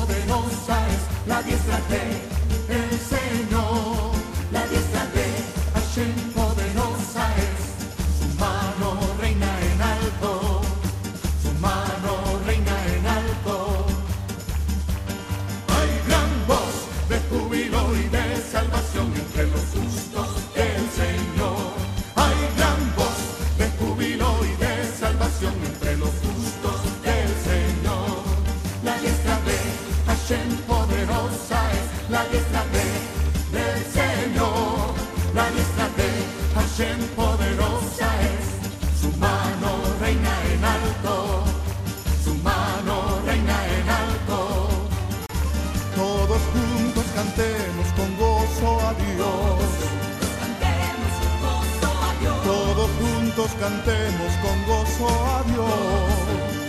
poderosa es la diestra del Señor. La diestra de Hashem poderosa es. Su mano reina en alto. Su mano reina en alto. Hay gran voz de júbilo y de salvación entre los justos del Señor. Hay gran voz de júbilo y de salvación entre los justos del Señor. La diestra de Hashem poderosa es. La diestra del Señor. La diestra de Hashem poderosa es. Su mano reina en alto. Su mano reina en alto. Todos juntos cantemos con gozo a Dios. Todos juntos cantemos con gozo a Dios.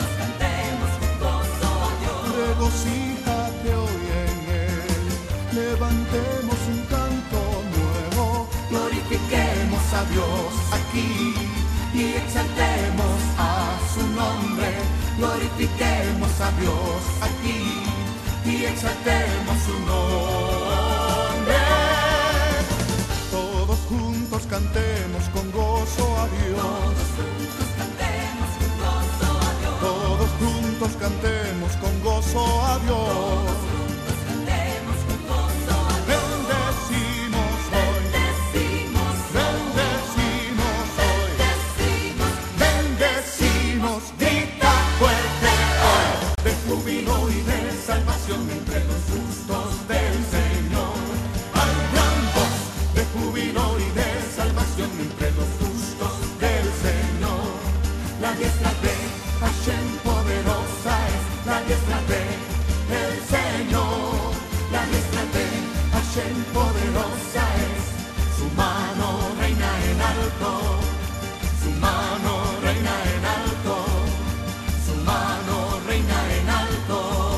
Regocíjate hoy en Él. Levantemos un canto nuevo. Glorifiquemos a Dios aquí y exaltemos a su nombre. Glorifiquemos a Dios aquí y exaltemos su nombre. Todos juntos cantemos con gozo a Dios. Todos juntos cantemos con gozo a Dios. Bendecimos hoy. Bendecimos hoy. Bendecimos, grita fuerte hoy, de júbilo y de salvación entre los justos del Señor. Hay gran voz de júbilo y de salvación entre los justos del Señor. La diestra de Hashem poderosa es. La diestra del Señor. La diestra de Hashem poderosa es. Su mano reina en alto. Su mano reina en alto. Su mano reina en alto.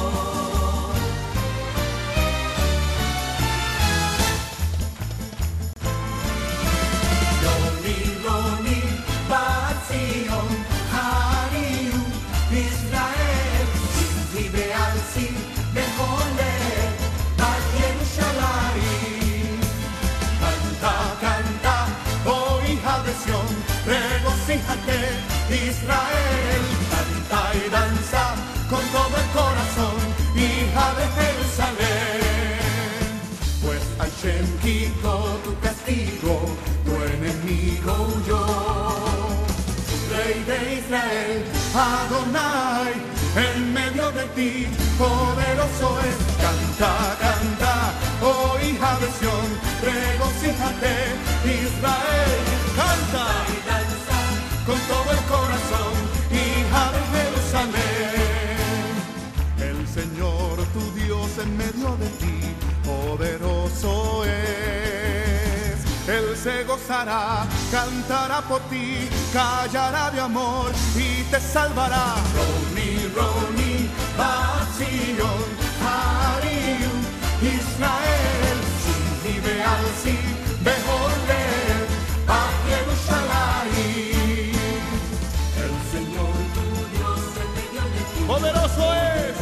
Roni, Roni, Bat Zion, Hariu, Israel, Simchi Be'alsi, Beholel, Bat Yerushalayim. Canta, canta, oh hija de Sión, regocíjate, Israel. Canta y danza con todo el corazón, hija de Jerusalén. Pues Hashem quitó tu castigo, tu enemigo huyó. Rey de Israel, Adonai, en medio de ti, poderoso es. Canta, canta, oh hija de Sión, regocíjate, Israel. Canta y danza con todo el corazón, hija de Jerusalén. El Señor tu Dios en medio de ti, poderoso es. Él se gozará, cantará por ti, callará de amor y te salvará. Roni, Roni, Bat Zion, Hariu, Israel, Simchi Be'alsi, Beholel, Bat Yerushalayim. El Señor tu Dios en medio de ti, Poderoso es.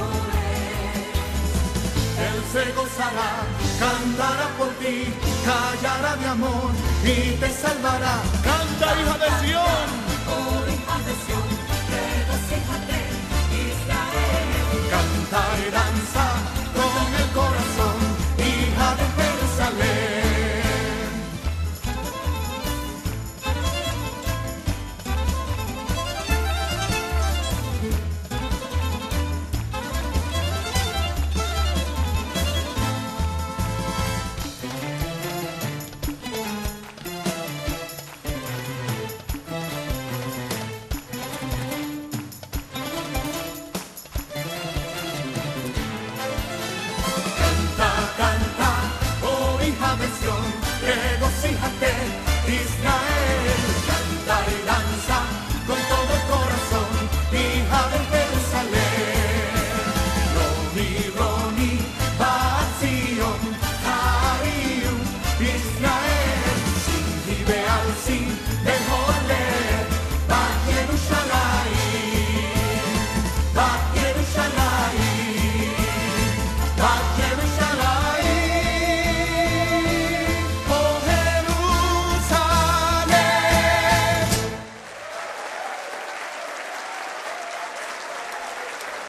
Él se gozará, cantará por ti, callará de amor y te salvará. Canta, hija de Sión. Oh hija de Sión, regocíjate, Israel. Canta y danza con el corazón, hija de Jerusalén. Regocíjate, Israel, canta y danza con todo el corazón, hija de Jerusalén. Roni, Roni,